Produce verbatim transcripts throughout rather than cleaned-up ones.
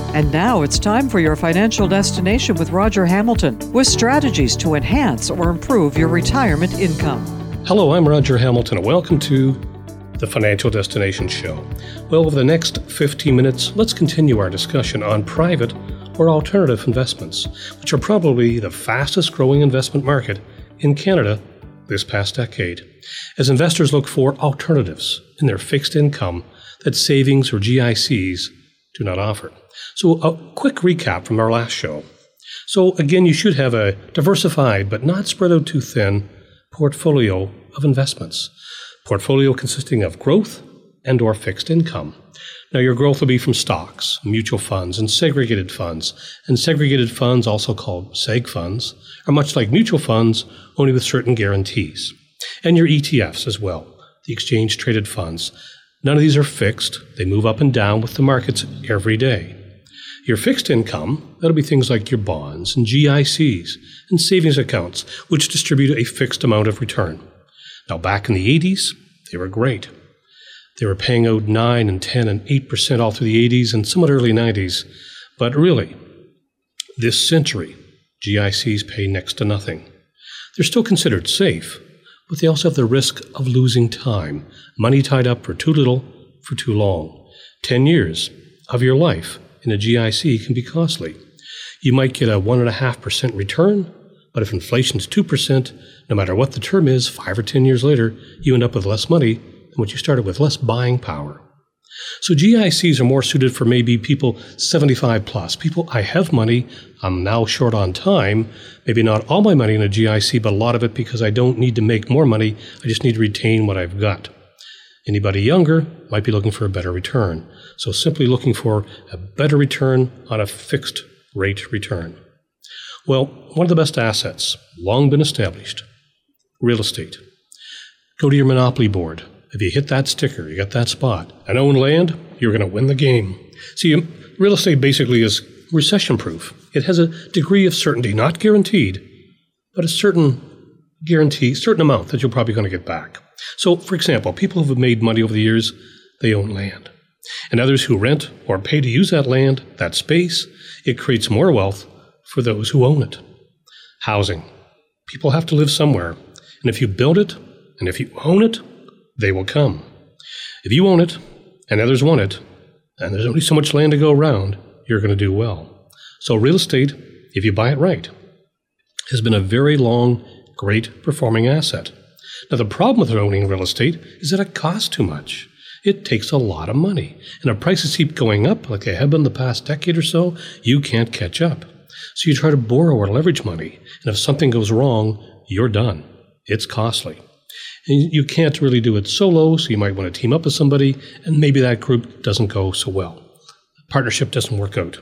And now it's time for your financial destination with Roger Hamilton, with strategies to enhance or improve your retirement income. Hello, I'm Roger Hamilton, and welcome to the Financial Destination Show. Well, over the next fifteen minutes, let's continue our discussion on private or alternative investments, which are probably the fastest growing investment market in Canada this past decade, as investors look for alternatives in their fixed income that savings or G I Cs do not offer. So a quick recap from our last show. So again, you should have a diversified but not spread out too thin portfolio of investments. Portfolio consisting of growth and or fixed income. Now your growth will be from stocks, mutual funds, and segregated funds. And segregated funds, also called seg funds, are much like mutual funds, only with certain guarantees. And your E T Fs as well, the exchange traded funds. None of these are fixed. They move up and down with the markets every day. Your fixed income, that'll be things like your bonds and G I Cs and savings accounts, which distribute a fixed amount of return. Now back in the eighties, they were great. They were paying out nine and ten and eight percent all through the eighties and somewhat early nineties. But really, this century, G I Cs pay next to nothing. They're still considered safe, but they also have the risk of losing time, money tied up for too little, for too long. Ten years of your life in a G I C can be costly. You might get a one point five percent return, but if inflation is two percent, no matter what the term is, five or ten years later, you end up with less money than what you started with, less buying power. So G I Cs are more suited for maybe people seventy-five plus. People, I have money, I'm now short on time, maybe not all my money in a G I C, but a lot of it because I don't need to make more money, I just need to retain what I've got. Anybody younger might be looking for a better return. So simply looking for a better return on a fixed rate return. Well, one of the best assets, long been established, real estate. Go to your Monopoly board. If you hit that sticker, you got that spot, and own land, you're going to win the game. See, real estate basically is recession-proof. It has a degree of certainty, not guaranteed, but a certain guarantee, certain amount that you're probably going to get back. So, for example, people who have made money over the years, they own land. And others who rent or pay to use that land, that space, it creates more wealth for those who own it. Housing. People have to live somewhere. And if you build it, and if you own it, they will come. If you own it, and others want it, and there's only so much land to go around, you're going to do well. So real estate, if you buy it right, has been a very long, great performing asset. Now the problem with owning real estate is that it costs too much. It takes a lot of money. And if prices keep going up, like they have been the past decade or so, you can't catch up. So you try to borrow or leverage money, and if something goes wrong, you're done. It's costly. And you can't really do it solo, so you might want to team up with somebody, and maybe that group doesn't go so well. The partnership doesn't work out.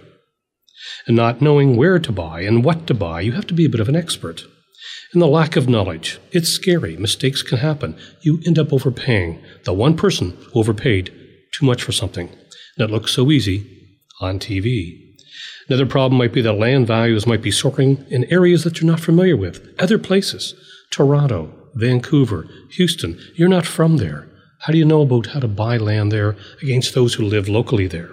And not knowing where to buy and what to buy, you have to be a bit of an expert. And the lack of knowledge, it's scary. Mistakes can happen. You end up overpaying. The one person who overpaid too much for something, and it looks so easy on T V. Another problem might be that land values might be soaring in areas that you're not familiar with. Other places, Toronto, Vancouver, Houston, you're not from there. How do you know about how to buy land there against those who live locally there?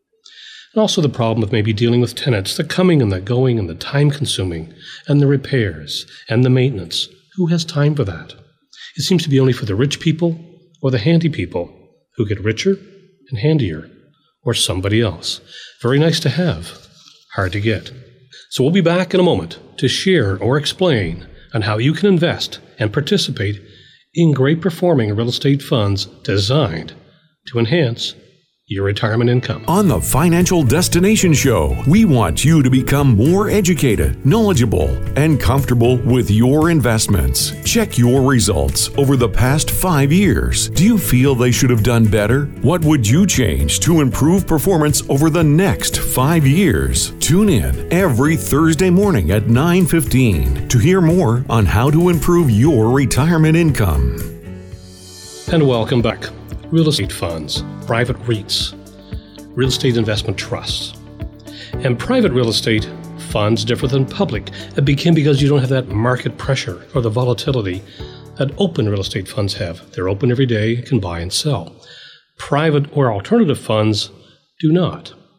And also the problem of maybe dealing with tenants, the coming and the going and the time consuming, and the repairs and the maintenance. Who has time for that? It seems to be only for the rich people or the handy people who get richer and handier, or somebody else. Very nice to have, hard to get. So we'll be back in a moment to share or explain on how you can invest and participate in great performing real estate funds designed to enhance your retirement income. On the Financial Destination Show, we want you to become more educated, knowledgeable, and comfortable with your investments. Check your results over the past five years. Do you feel they should have done better? What would you change to improve performance over the next five years? Tune in every Thursday morning at nine fifteen to hear more on how to improve your retirement income. And welcome back. Real estate funds, private REITs, real estate investment trusts. And private real estate funds differ than public. It became because you don't have that market pressure or the volatility that open real estate funds have. They're open every day, can buy and sell. Private or alternative funds do not.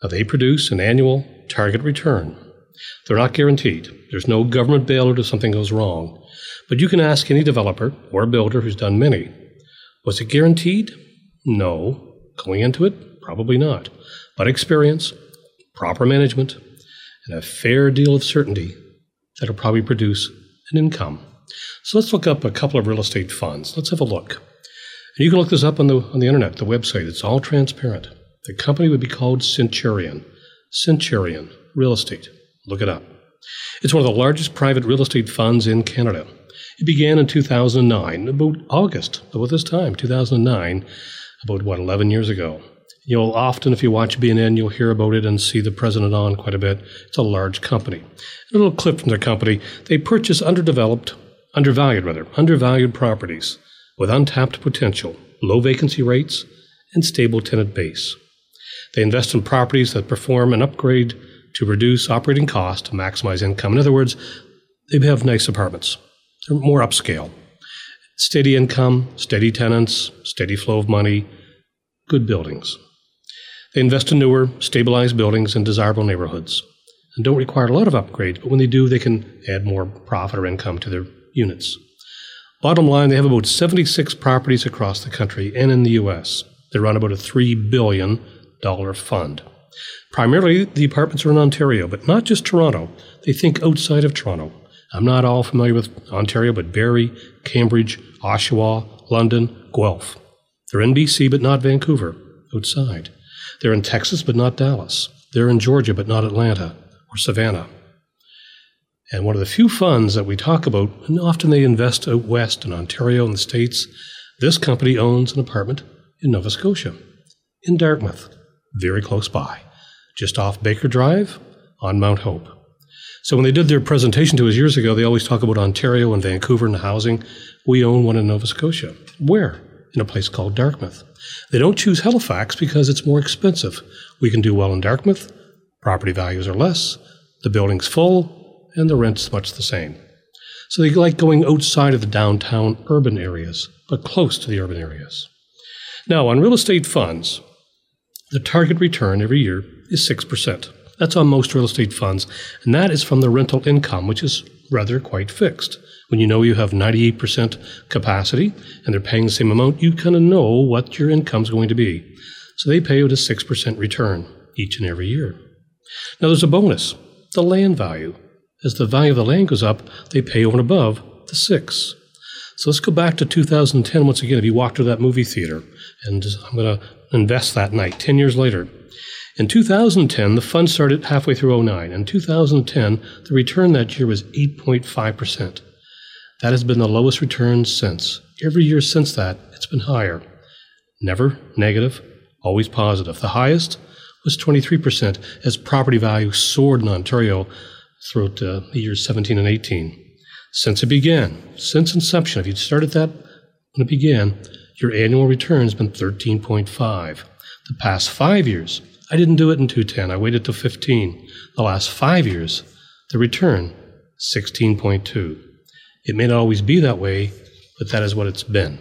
Now, they produce an annual target return. They're not guaranteed. There's no government bailout if something goes wrong. But you can ask any developer or builder who's done many. Was it guaranteed? No. Going into it? Probably not. But experience, proper management, and a fair deal of certainty that'll probably produce an income. So let's look up a couple of real estate funds. Let's have a look. And you can look this up on the on the internet, the website. It's all transparent. The company would be called Centurion. Centurion Real Estate. Look it up. It's one of the largest private real estate funds in Canada. It began in two thousand nine, about August, about this time, two thousand nine, about, what, eleven years ago. You'll often, if you watch B N N, you'll hear about it and see the president on quite a bit. It's a large company. A little clip from their company. They purchase underdeveloped, undervalued rather, undervalued properties with untapped potential, low vacancy rates, and stable tenant base. They invest in properties that perform an upgrade to reduce operating costs to maximize income. In other words, they have nice apartments. They're more upscale. Steady income, steady tenants, steady flow of money, good buildings. They invest in newer, stabilized buildings in desirable neighborhoods and don't require a lot of upgrades, but when they do, they can add more profit or income to their units. Bottom line, they have about seventy-six properties across the country and in the U S. They run about a three billion dollars fund. Primarily, the apartments are in Ontario, but not just Toronto. They think outside of Toronto. I'm not all familiar with Ontario, but Barrie, Cambridge, Oshawa, London, Guelph. They're in B C, but not Vancouver, outside. They're in Texas, but not Dallas. They're in Georgia, but not Atlanta or Savannah. And one of the few funds that we talk about, and often they invest out west in Ontario and the States, this company owns an apartment in Nova Scotia, in Dartmouth, very close by, just off Baker Drive on Mount Hope. So when they did their presentation to us years ago, they always talk about Ontario and Vancouver and the housing. We own one in Nova Scotia. Where? In a place called Dartmouth. They don't choose Halifax because it's more expensive. We can do well in Dartmouth. Property values are less. The building's full, and the rent's much the same. So they like going outside of the downtown urban areas, but close to the urban areas. Now, on real estate funds, the target return every year is six percent. That's on most real estate funds, and that is from the rental income, which is rather quite fixed. When you know you have ninety-eight percent capacity and they're paying the same amount, you kind of know what your income's going to be. So they pay you a six percent return each and every year. Now there's a bonus, the land value. As the value of the land goes up, they pay over and above the six. So let's go back to two thousand ten once again. If you walk to that movie theater, and I'm going to invest that night, ten years later. In two thousand ten, the fund started halfway through oh nine. In two thousand ten, the return that year was eight point five percent. That has been the lowest return since. Every year since that, it's been higher. Never negative, always positive. The highest was twenty-three percent as property value soared in Ontario throughout uh, the years seventeen and eighteen. Since it began, since inception, if you started that when it began, your annual return has been thirteen point five. The past five years, I didn't do it in two ten. I waited till fifteen. The last five years, the return, sixteen point two. It may not always be that way, but that is what it's been.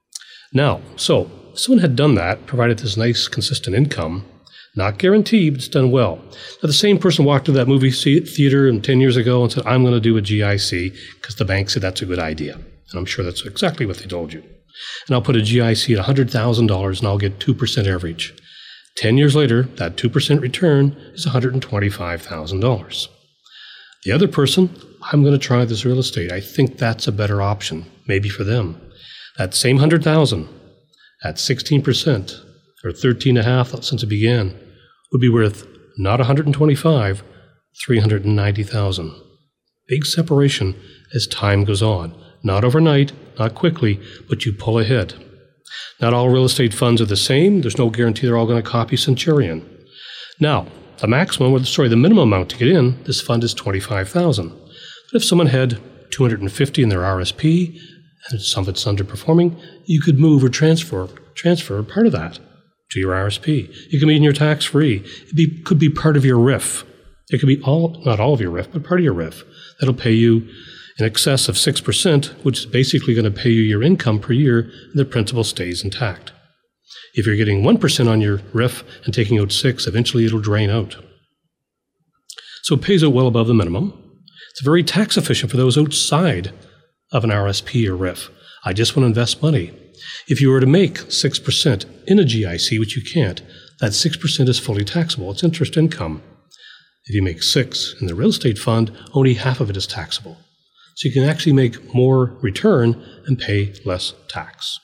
Now, so, if someone had done that, provided this nice, consistent income, not guaranteed, but it's done well. Now, the same person walked to that movie theater ten years ago and said, I'm going to do a G I C because the bank said that's a good idea. And I'm sure that's exactly what they told you. And I'll put a G I C at one hundred thousand dollars and I'll get two percent average. Ten years later, that two percent return is one hundred twenty-five thousand dollars. The other person, I'm going to try this real estate. I think that's a better option, maybe for them. That same one hundred thousand dollars at sixteen percent, or thirteen point five since it began, would be worth not one hundred twenty-five thousand dollars, three hundred ninety thousand dollars. Big separation as time goes on. Not overnight, not quickly, but you pull ahead. Not all real estate funds are the same. There's no guarantee they're all going to copy Centurion. Now, the maximum, or sorry, the minimum amount to get in this fund is twenty-five thousand dollars. But if someone had two hundred fifty thousand dollars in their R S P, and some of it's underperforming, you could move or transfer transfer part of that to your R S P. It can be in your tax-free. It be, could be part of your R I F. It could be all, not all of your R I F, but part of your R I F. That'll pay you in excess of six percent, which is basically going to pay you your income per year, and the principal stays intact. If you're getting one percent on your R I F and taking out six, eventually it'll drain out. So it pays out well above the minimum. It's very tax efficient for those outside of an R S P or R I F. I just want to invest money. If you were to make six percent in a G I C, which you can't, that six percent is fully taxable. It's interest income. If you make six in the real estate fund, only half of it is taxable. So you can actually make more return and pay less tax.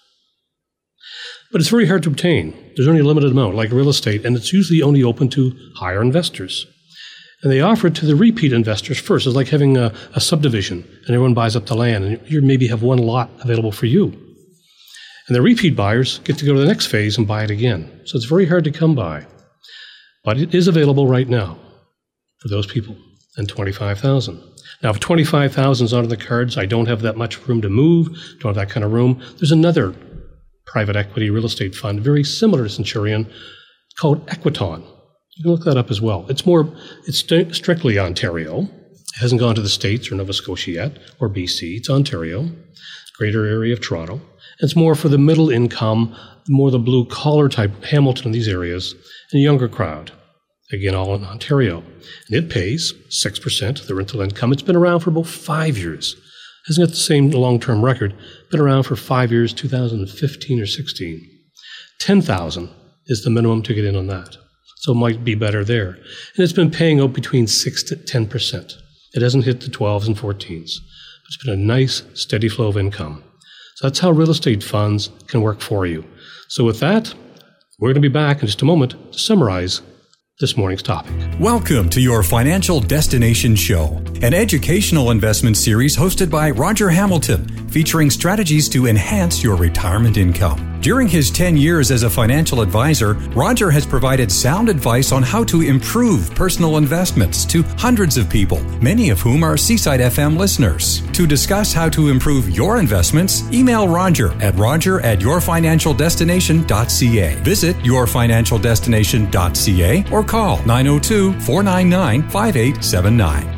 But it's very hard to obtain. There's only a limited amount, like real estate, and it's usually only open to higher investors. And they offer it to the repeat investors first. It's like having a, a subdivision, and everyone buys up the land, and you maybe have one lot available for you. And the repeat buyers get to go to the next phase and buy it again. So it's very hard to come by. But it is available right now for those people, and twenty-five thousand dollars. Now, if twenty-five thousand dollars is on the cards, I don't have that much room to move, don't have that kind of room, there's another private equity real estate fund, very similar to Centurion, called Equiton. You can look that up as well. It's more, it's st- strictly Ontario. It hasn't gone to the States or Nova Scotia yet, or B C. It's Ontario, greater area of Toronto. It's more for the middle income, more the blue collar type, Hamilton in these areas, and a younger crowd. Again, all in Ontario. And it pays six percent of the rental income. It's been around for about five years. Hasn't got the same long-term record. Been around for five years, two thousand fifteen or sixteen. ten thousand dollars is the minimum to get in on that. So it might be better there. And it's been paying out between six to ten percent. It hasn't hit the twelves and fourteens. It's been a nice, steady flow of income. So that's how real estate funds can work for you. So with that, we're going to be back in just a moment to summarize this morning's topic. Welcome to your Financial Destination Show, an educational investment series hosted by Roger Hamilton, featuring strategies to enhance your retirement income. During his ten years as a financial advisor, Roger has provided sound advice on how to improve personal investments to hundreds of people, many of whom are Seaside F M listeners. To discuss how to improve your investments, email Roger at roger at your financial destination dot c a. Visit your financial destination dot c a or call nine oh two, four nine nine, five eight seven nine.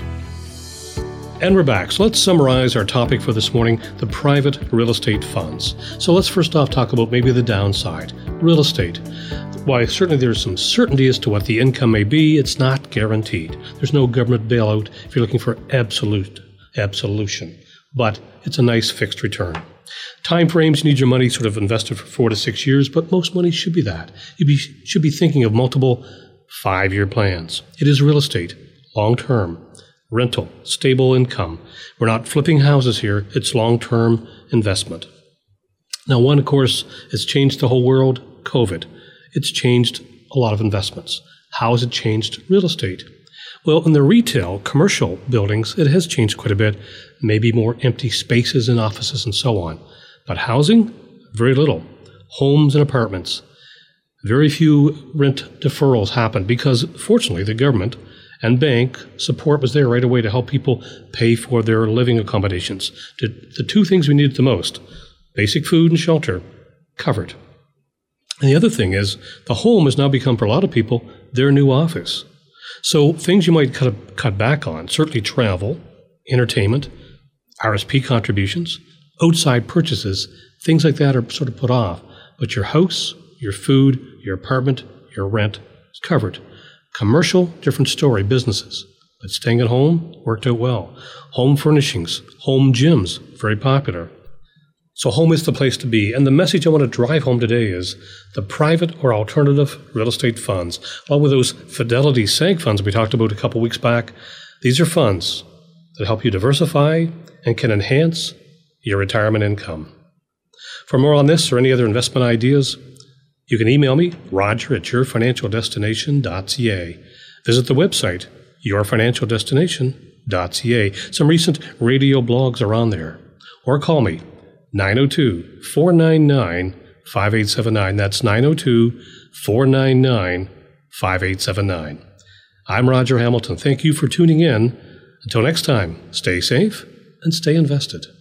And we're back. So let's summarize our topic for this morning, the private real estate funds. So let's first off talk about maybe the downside. Real estate. Why, certainly there's some certainty as to what the income may be. It's not guaranteed. There's no government bailout if you're looking for absolute absolution. But it's a nice fixed return. Time frames, you need your money sort of invested for four to six years, but most money should be that. You be, should be thinking of multiple five-year plans. It is real estate, long-term. Rental, stable income. We're not flipping houses here. It's long-term investment. Now, one, of course, has changed the whole world, COVID. It's changed a lot of investments. How has it changed real estate? Well, in the retail, commercial buildings, it has changed quite a bit. Maybe more empty spaces in offices and so on. But housing, very little. Homes and apartments. Very few rent deferrals happen because, fortunately, the government and bank support was there right away to help people pay for their living accommodations. The two things we needed the most, basic food and shelter, covered. And the other thing is, the home has now become, for a lot of people, their new office. So things you might cut, cut back on, certainly travel, entertainment, R S P contributions, outside purchases, things like that are sort of put off. But your house, your food, your apartment, your rent is covered. Commercial, different story, businesses. But staying at home worked out well. Home furnishings, home gyms, very popular. So home is the place to be. And the message I want to drive home today is the private or alternative real estate funds, along with those Fidelity Seg funds we talked about a couple weeks back. These are funds that help you diversify and can enhance your retirement income. For more on this or any other investment ideas, you can email me, roger at your financial destination dot c a. Visit the website, your financial destination dot c a. Some recent radio blogs are on there. Or call me, nine oh two, four nine nine, five eight seven nine. That's nine oh two, four nine nine, five eight seven nine. I'm Roger Hamilton. Thank you for tuning in. Until next time, stay safe and stay invested.